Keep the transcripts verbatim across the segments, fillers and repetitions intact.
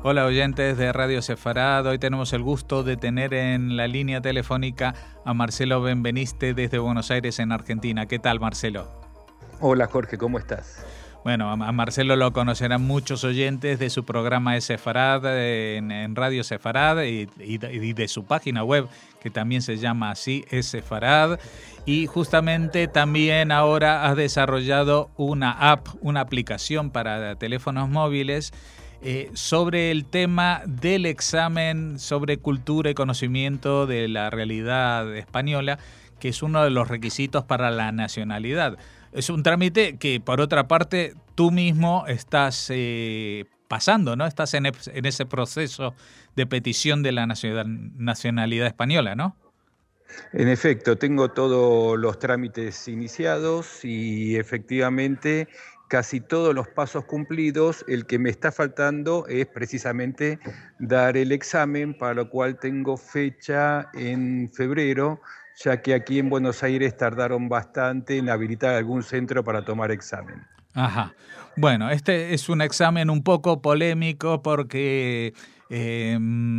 Hola oyentes de Radio Sefarad, hoy tenemos el gusto de tener en la línea telefónica a Marcelo Benveniste desde Buenos Aires en Argentina. ¿Qué tal, Marcelo? Hola Jorge, ¿cómo estás? Bueno, a Marcelo lo conocerán muchos oyentes de su programa de Sefarad en, en Radio Sefarad y, y, y de su página web, que también se llama así, es Sefarad. Y justamente también ahora has desarrollado una app, una aplicación para teléfonos móviles eh, sobre el tema del examen sobre cultura y conocimiento de la realidad española, que es uno de los requisitos para la nacionalidad. Es un trámite que, por otra parte, tú mismo estás eh, pasando, ¿no? Estás en, en ese proceso de petición de la nacionalidad española, ¿no? En efecto, tengo todos los trámites iniciados y efectivamente casi todos los pasos cumplidos. El que me está faltando es precisamente dar el examen, para lo cual tengo fecha en febrero, ya que aquí en Buenos Aires tardaron bastante en habilitar algún centro para tomar examen. Ajá. Bueno, este es un examen un poco polémico porque eh,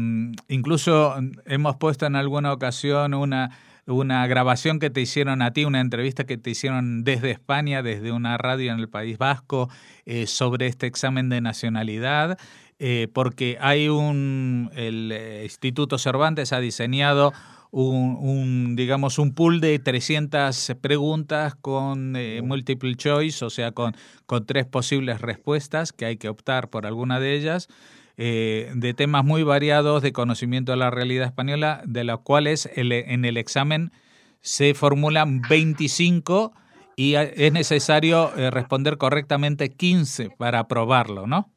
incluso hemos puesto en alguna ocasión una, una grabación que te hicieron a ti, una entrevista que te hicieron desde España, desde una radio en el País Vasco, eh, sobre este examen de nacionalidad, eh, porque hay un, el Instituto Cervantes ha diseñado Un, un, digamos, un pool de trescientas preguntas con eh, multiple choice, o sea, con, con tres posibles respuestas, que hay que optar por alguna de ellas, eh, de temas muy variados de conocimiento de la realidad española, de los cuales el, en el examen se formulan veinticinco y es necesario eh, responder correctamente quince para aprobarlo, ¿no?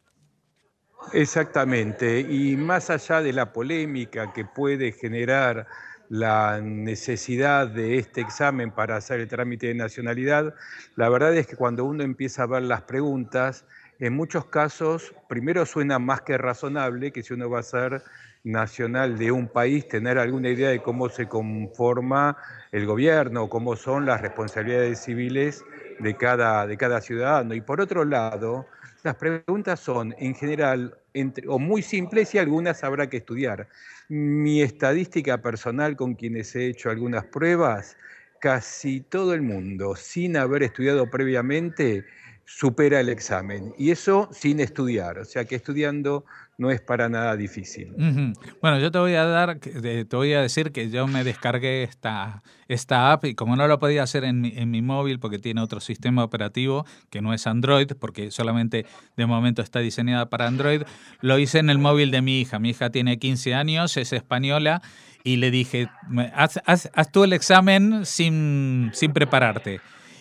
Exactamente, y más allá de la polémica que puede generar la necesidad de este examen para hacer el trámite de nacionalidad, la verdad es que cuando uno empieza a ver las preguntas, en muchos casos, primero suena más que razonable que si uno va a ser nacional de un país, tener alguna idea de cómo se conforma el gobierno, cómo son las responsabilidades civiles de cada, de cada ciudadano. Y por otro lado, las preguntas son, en general, entre, o muy simples y algunas habrá que estudiar. Mi estadística personal con quienes he hecho algunas pruebas, casi todo el mundo, sin haber estudiado previamente, supera el examen. Y eso sin estudiar, o sea que estudiando no es para nada difícil. Uh-huh. Bueno, yo te voy a dar, te voy a decir que yo me descargué esta, esta app y como no lo podía hacer en mi, en mi móvil porque tiene otro sistema operativo que no es Android, porque solamente de momento está diseñada para Android, lo hice en el móvil de mi hija. Mi hija tiene quince años, es española y le dije, haz, haz, haz tú el examen sin, sin prepararte.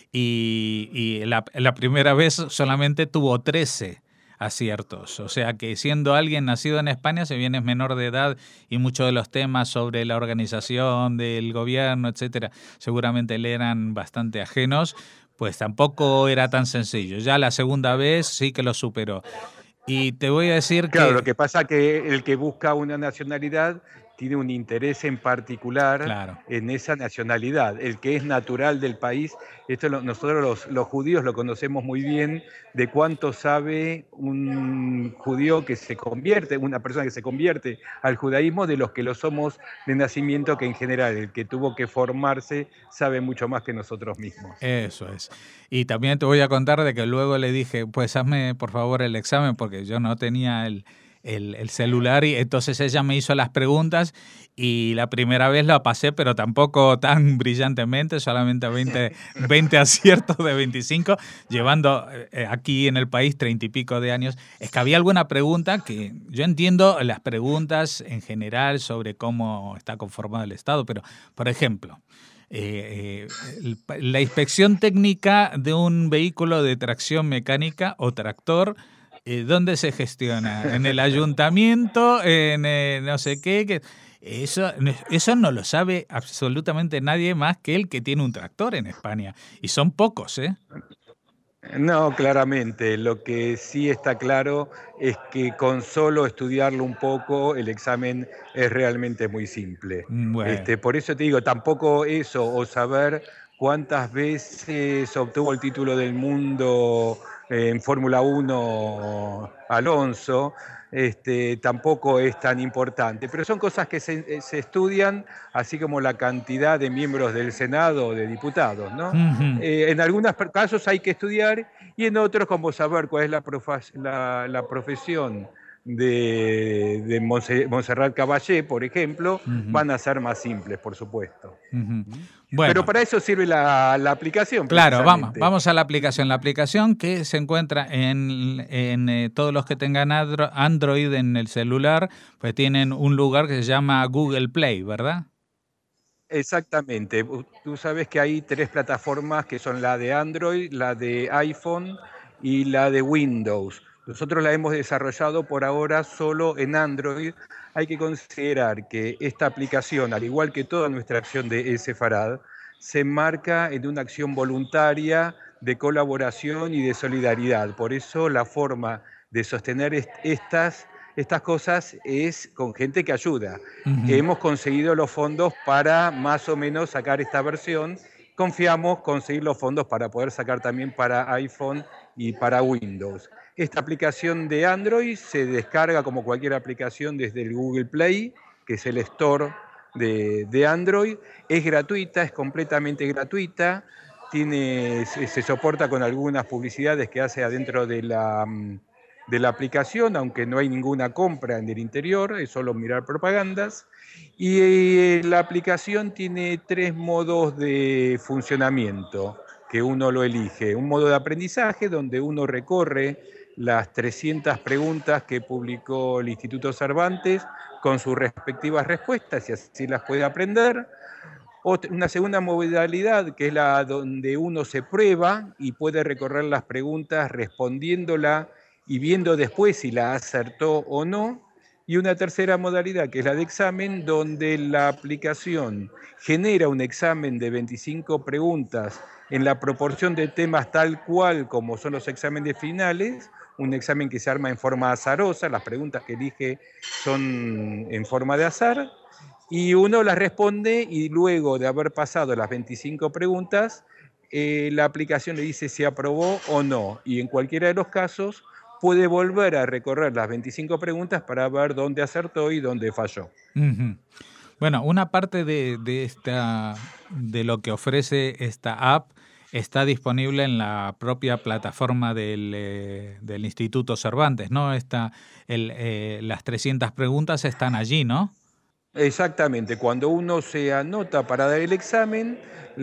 Y, y la, la primera vez solamente tuvo trece aciertos, o sea que siendo alguien nacido en España, si bien es menor de edad y muchos de los temas sobre la organización del gobierno, etcétera, seguramente le eran bastante ajenos, pues tampoco era tan sencillo. Ya la segunda vez sí que lo superó. Y te voy a decir Claro, que... lo que pasa es que el que busca una nacionalidad tiene un interés en particular Claro. en esa nacionalidad. El que es natural del país, esto lo, nosotros los, los judíos lo conocemos muy bien, de cuánto sabe un judío que se convierte, una persona que se convierte al judaísmo, de los que lo somos de nacimiento, que en general el que tuvo que formarse sabe mucho más que nosotros mismos. Eso es. Y también te voy a contar de que luego le dije, pues hazme por favor el examen, porque yo no tenía el, el, el celular y entonces ella me hizo las preguntas y la primera vez la pasé, pero tampoco tan brillantemente, solamente veinte, veinte aciertos de veinticinco, llevando eh, aquí en el país treinta y pico de años. Es que había alguna pregunta que yo entiendo las preguntas en general sobre cómo está conformado el Estado, pero por ejemplo... Eh, eh, la inspección técnica de un vehículo de tracción mecánica o tractor, eh, ¿dónde se gestiona? ¿En el ayuntamiento? ¿En eh, no sé qué? qué eso, eso no lo sabe absolutamente nadie más que el que tiene un tractor en España. Y son pocos, ¿eh? No, claramente. Lo que sí está claro es que con solo estudiarlo un poco, el examen es realmente muy simple. Bueno. Este, por eso te digo, tampoco eso, o saber cuántas veces obtuvo el título del mundo en Fórmula uno Alonso, este, tampoco es tan importante. Pero son cosas que se, se estudian, así como la cantidad de miembros del Senado o de diputados, ¿no? Ujú. Eh, en algunos casos hay que estudiar y en otros como saber cuál es la, profa- la, la profesión de, de Monse- Montserrat Caballé, por ejemplo, Ujú, van a ser más simples, por supuesto. ujú. ¿Mm? Pero Bueno, para eso sirve la, la aplicación, claro, vamos, precisamente. vamos a la aplicación. La aplicación que se encuentra en, en eh, todos los que tengan Andro- Android en el celular, pues tienen un lugar que se llama Google Play, ¿verdad? Exactamente. U- Tú sabes que hay tres plataformas que son la de Android, la de iPhone y la de Windows. Nosotros la hemos desarrollado por ahora solo en Android. Hay que considerar que esta aplicación, al igual que toda nuestra acción de Sefarad, se enmarca en una acción voluntaria de colaboración y de solidaridad. Por eso la forma de sostener est- estas, estas cosas es con gente que ayuda. Ujú, Hemos conseguido los fondos para más o menos sacar esta versión. Confiamos conseguir los fondos para poder sacar también para iPhone y para Windows. Esta aplicación de Android se descarga como cualquier aplicación desde el Google Play, que es el store de, de Android. Es gratuita, es completamente gratuita. Tiene, se, se soporta con algunas publicidades que hace adentro de la, mm, de la aplicación, aunque no hay ninguna compra en el interior, es solo mirar propagandas. Y eh, la aplicación tiene tres modos de funcionamiento que uno lo elige. Un modo de aprendizaje donde uno recorre las trescientas preguntas que publicó el Instituto Cervantes con sus respectivas respuestas y así las puede aprender. Otra- una segunda modalidad que es la donde uno se prueba y puede recorrer las preguntas respondiéndola y viendo después si la acertó o no. Y una tercera modalidad que es la de examen, donde la aplicación genera un examen de veinticinco preguntas en la proporción de temas tal cual como son los exámenes finales, un examen que se arma en forma azarosa, las preguntas que elige son en forma de azar, y uno las responde y luego de haber pasado las veinticinco preguntas, eh, la aplicación le dice si aprobó o no. Y en cualquiera de los casos puede volver a recorrer las veinticinco preguntas para ver dónde acertó y dónde falló. ujú. Bueno, una parte de, de esta, de lo que ofrece esta app está disponible en la propia plataforma del, eh, del Instituto Cervantes, ¿no? Está el, eh, las trescientas preguntas están allí, ¿no? Exactamente, cuando uno se anota para dar el examen,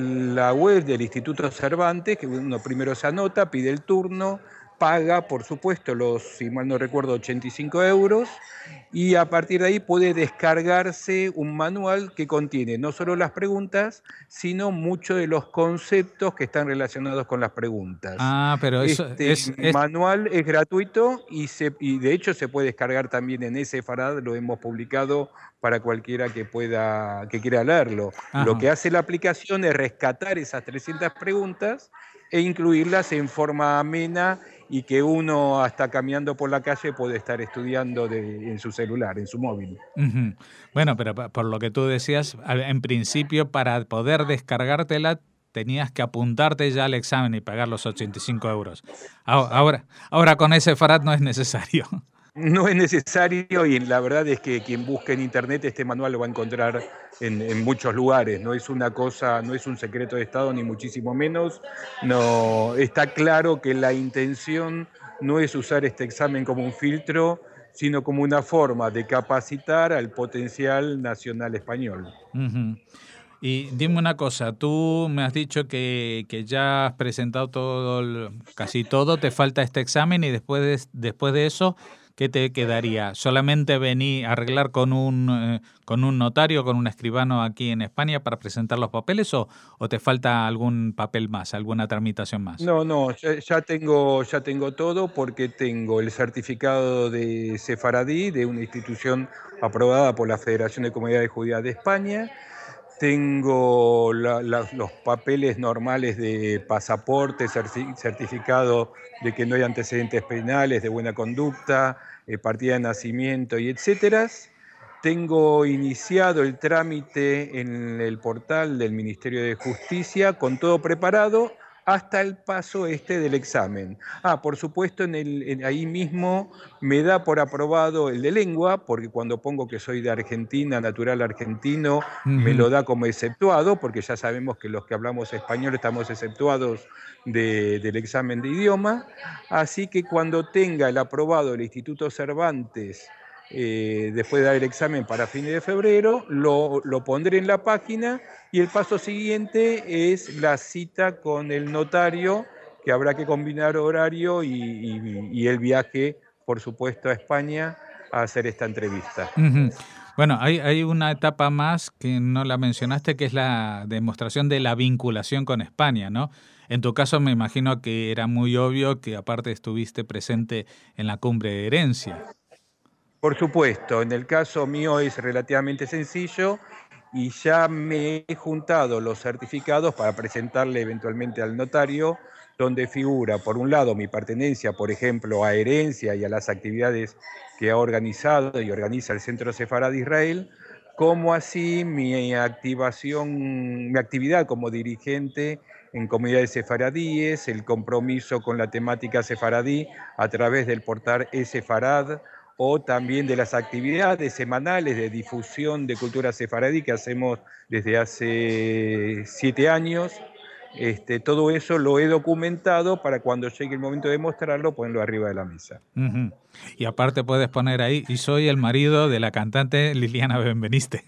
la web del Instituto Cervantes, que uno primero se anota, pide el turno, paga, por supuesto, los, si mal no recuerdo, ochenta y cinco euros, y a partir de ahí puede descargarse un manual que contiene no solo las preguntas, sino muchos de los conceptos que están relacionados con las preguntas. Ah, pero eso Este es, es manual es gratuito y, se, y de hecho se puede descargar también en Sefarad, lo hemos publicado para cualquiera que pueda, que quiera leerlo. Lo ajá. que hace la aplicación es rescatar esas trescientas preguntas e incluirlas en forma amena y que uno hasta caminando por la calle puede estar estudiando de, en su celular, en su móvil. Ujú. Bueno, pero pa- por lo que tú decías, a- en principio para poder descargártela tenías que apuntarte ya al examen y pagar los ochenta y cinco euros. Ahora, ahora, ahora con ese Farad no es necesario. No es necesario y la verdad es que quien busque en internet este manual lo va a encontrar en, en muchos lugares. No es una cosa, no es un secreto de Estado ni muchísimo menos. No, está claro que la intención no es usar este examen como un filtro, sino como una forma de capacitar al potencial nacional español. Ujú. Y dime una cosa, tú me has dicho que, que ya has presentado todo, el- casi todo, te falta este examen y después de, después de eso, ¿qué te quedaría? ¿Solamente venir a arreglar con un, eh, con un notario, con un escribano aquí en España para presentar los papeles o, o te falta algún papel más, alguna tramitación más? No, no, ya, ya tengo, ya tengo todo porque tengo el certificado de Sefaradí, de una institución aprobada por la Federación de Comunidades Judías de España. Tengo la- la- los papeles normales de pasaporte, certi- certificado de que no hay antecedentes penales, de buena conducta, eh, partida de nacimiento y etcétera. Tengo iniciado el trámite en el portal del Ministerio de Justicia con todo preparado. hasta el paso este del examen. Ah, por supuesto, en el, en, ahí mismo me da por aprobado el de lengua, porque cuando pongo que soy de Argentina, natural argentino, me Ujú. lo da como exceptuado, porque ya sabemos que los que hablamos español estamos exceptuados de, del examen de idioma. Así que cuando tenga el aprobado del Instituto Cervantes, eh, después de dar el examen para fines de febrero, lo, lo pondré en la página. Y el paso siguiente es la cita con el notario, que habrá que combinar horario y, y, y el viaje, por supuesto, a España a hacer esta entrevista. Ujú. Bueno, hay, hay una etapa más que no la mencionaste, que es la demostración de la vinculación con España, ¿no? En tu caso me imagino que era muy obvio que aparte estuviste presente en la cumbre de herencia. Por supuesto, en el caso mío es relativamente sencillo y ya me he juntado los certificados para presentarle eventualmente al notario, donde figura, por un lado, mi pertenencia, por ejemplo, a herencia y a las actividades que ha organizado y organiza el Centro Sefarad de Israel, como así mi activación, mi actividad como dirigente en comunidades sefaradíes, el compromiso con la temática sefaradí a través del portal eSefarad, o también de las actividades semanales de difusión de cultura sefaradí que hacemos desde hace siete años. Este, todo eso lo he documentado para cuando llegue el momento de mostrarlo, ponerlo arriba de la mesa. Ujú. Y aparte puedes poner ahí, y soy el marido de la cantante Liliana Benveniste.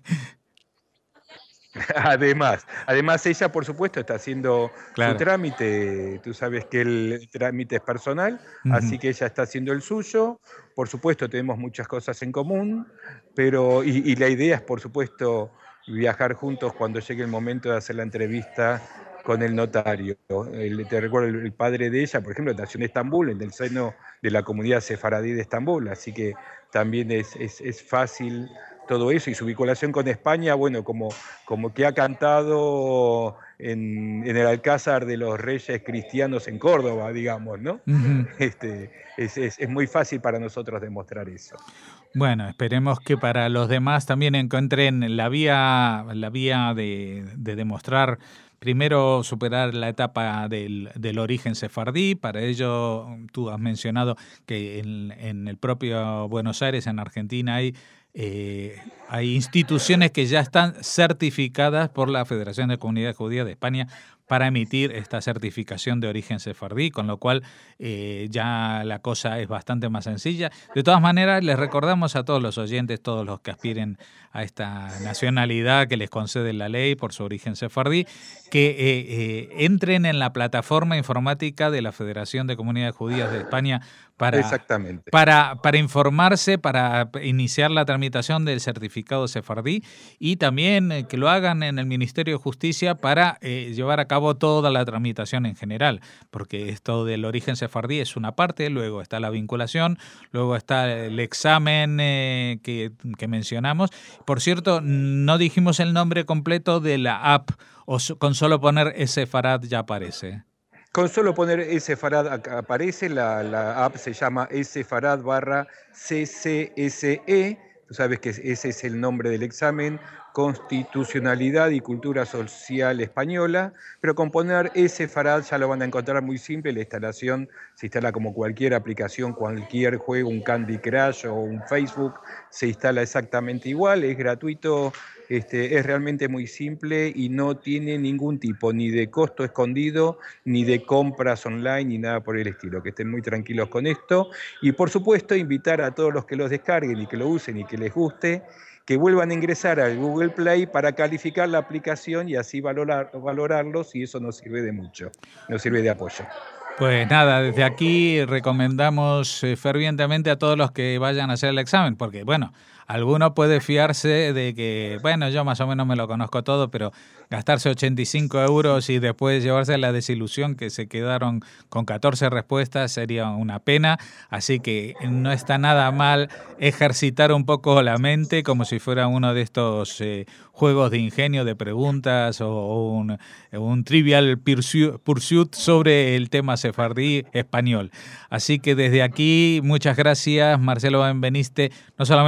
Además, además ella, por supuesto, está haciendo su Claro. trámite. Tú sabes que el trámite es personal, Ujú. así que ella está haciendo el suyo. Por supuesto, tenemos muchas cosas en común, pero y, y la idea es, por supuesto, viajar juntos cuando llegue el momento de hacer la entrevista con el notario. El, te recuerdo, el, el padre de ella, por ejemplo, nació en Estambul, en el seno de la comunidad sefaradí de Estambul, así que también es, es, es fácil todo eso, y su vinculación con España, bueno, como, como que ha cantado en, en el Alcázar de los Reyes Cristianos en Córdoba, digamos, ¿no? Ujú. Este, es, es, es muy fácil para nosotros demostrar eso. Bueno, esperemos que para los demás también encuentren la vía, la vía de, de demostrar, primero superar la etapa del, del origen sefardí. Para ello, tú has mencionado que en, en el propio Buenos Aires, en Argentina, hay, eh, hay instituciones que ya están certificadas por la Federación de Comunidades Judías de España para emitir esta certificación de origen sefardí, con lo cual eh, ya la cosa es bastante más sencilla. De todas maneras, les recordamos a todos los oyentes, todos los que aspiren a esta nacionalidad que les concede la ley por su origen sefardí, que eh, eh, entren en la plataforma informática de la Federación de Comunidades Judías de España para, Exactamente. para, para informarse, para iniciar la tramitación del certificado sefardí, y también eh, que lo hagan en el Ministerio de Justicia para eh, llevar a cabo toda la tramitación en general, porque esto del origen sefardí es una parte, luego está la vinculación, luego está el examen eh, que, que mencionamos. Por cierto, no dijimos el nombre completo de la app, o so, con solo poner eSefarad ya aparece. Con solo poner eSefarad aparece, la, la app se llama eSefarad barra C C S E, tú sabes que ese es el nombre del examen, Constitucionalidad y Cultura Social Española, pero con poner eSefarad ya lo van a encontrar muy simple. La instalación se instala como cualquier aplicación, cualquier juego, un Candy Crush o un Facebook, se instala exactamente igual, es gratuito. Este, es realmente muy simple y no tiene ningún tipo ni de costo escondido, ni de compras online, ni nada por el estilo. Que estén muy tranquilos con esto. Y por supuesto, invitar a todos los que los descarguen y que lo usen y que les guste, que vuelvan a ingresar al Google Play para calificar la aplicación y así valorar, valorarlos, y eso nos sirve de mucho, nos sirve de apoyo. Pues nada, desde aquí recomendamos eh, fervientemente a todos los que vayan a hacer el examen, porque bueno, alguno puede fiarse de que, bueno, yo más o menos me lo conozco todo, pero gastarse ochenta y cinco euros y después llevarse la desilusión que se quedaron con catorce respuestas sería una pena. Así que no está nada mal ejercitar un poco la mente como si fuera uno de estos eh, juegos de ingenio, de preguntas, o, o un, un trivial pursuit sobre el tema sefardí español. Así que desde aquí, muchas gracias, Marcelo Benveniste, no solamente por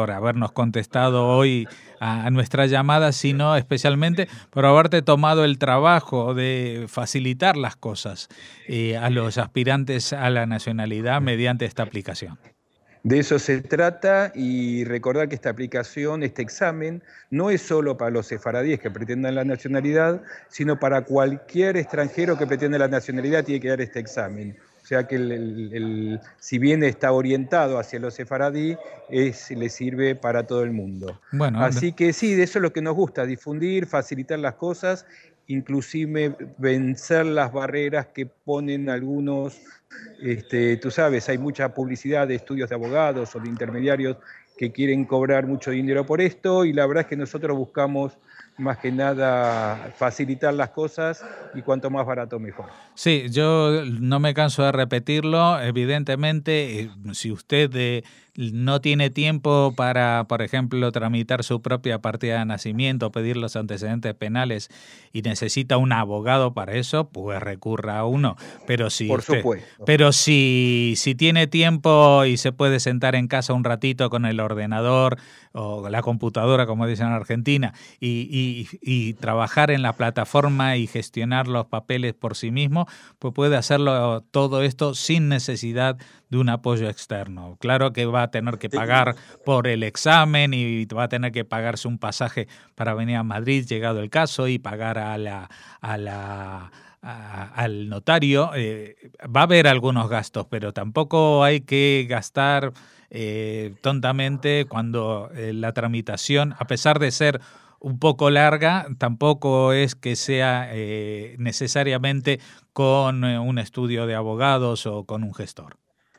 por habernos contestado hoy a, a nuestra llamada, sino especialmente por haberte tomado el trabajo de facilitar las cosas eh, a los aspirantes a la nacionalidad mediante esta aplicación. De eso se trata, y recordar que esta aplicación, este examen, no es solo para los sefaradíes que pretendan la nacionalidad, sino para cualquier extranjero que pretenda la nacionalidad tiene que dar este examen. O sea que el, el, el, si bien está orientado hacia los sefaradí, es, le sirve para todo el mundo. Bueno, así que sí, de eso es lo que nos gusta, difundir, facilitar las cosas, inclusive vencer las barreras que ponen algunos. Este, tú sabes, hay mucha publicidad de estudios de abogados o de intermediarios que quieren cobrar mucho dinero por esto, y la verdad es que nosotros buscamos más que nada facilitar las cosas, y cuanto más barato mejor. Sí, yo no me canso de repetirlo. Evidentemente, si usted eh, no tiene tiempo para, por ejemplo, tramitar su propia partida de nacimiento, pedir los antecedentes penales y necesita un abogado para eso, pues recurra a uno. Pero si por usted, supuesto. Pero si, si tiene tiempo y se puede sentar en casa un ratito con el ordenador o la computadora, como dicen en Argentina, y, y, y trabajar en la plataforma y gestionar los papeles por sí mismo, pues puede hacerlo todo esto sin necesidad de un apoyo externo. Claro que va a tener que pagar por el examen y va a tener que pagarse un pasaje para venir a Madrid, llegado el caso, y pagar a la, a la, a, al notario. Eh, va a haber algunos gastos, pero tampoco hay que gastar eh, tontamente cuando eh, la tramitación, a pesar de ser un poco larga, tampoco es que sea eh, necesariamente con eh, un estudio de abogados o con un gestor.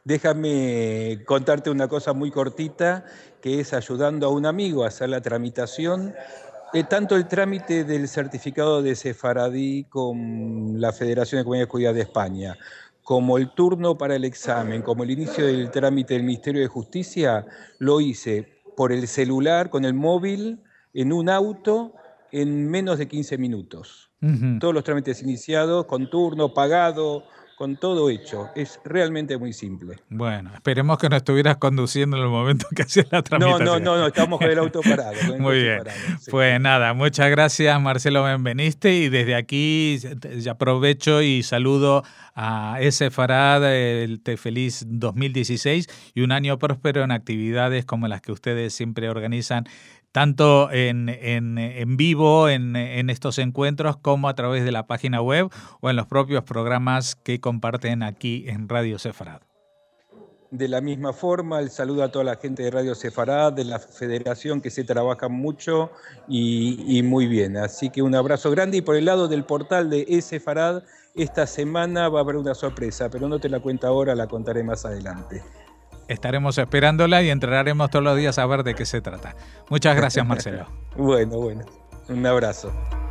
Déjame contarte una cosa muy cortita, que es ayudando a un amigo a hacer la tramitación. Eh, tanto el trámite del certificado de sefaradí con la Federación de Comunidades Judías de España, como el turno para el examen, como el inicio del trámite del Ministerio de Justicia, lo hice por el celular, con el móvil, en un auto, en menos de quince minutos. Uh-huh. Todos los trámites iniciados, con turno, pagado, con todo hecho. Es realmente muy simple. Bueno, esperemos que no estuvieras conduciendo en el momento que hacías la tramitación. No, no, no, no, estamos con el auto parado. Con el muy bien. Parado, sí. Pues nada, muchas gracias, Marcelo Benveniste, y desde aquí aprovecho y saludo a Sefarad, el feliz dos mil dieciséis y un año próspero en actividades como las que ustedes siempre organizan, tanto en, en, en vivo, en, en estos encuentros, como a través de la página web o en los propios programas que comparten aquí en Radio Sefarad. De la misma forma, el saludo a toda la gente de Radio Sefarad, de la Federación, que se trabaja mucho y, y muy bien. Así que un abrazo grande, y por el lado del portal de Sefarad, esta semana va a haber una sorpresa, pero no te la cuento ahora, la contaré más adelante. Estaremos esperándola y entraremos todos los días a ver de qué se trata. Muchas gracias, Marcelo. Bueno, bueno. Un abrazo.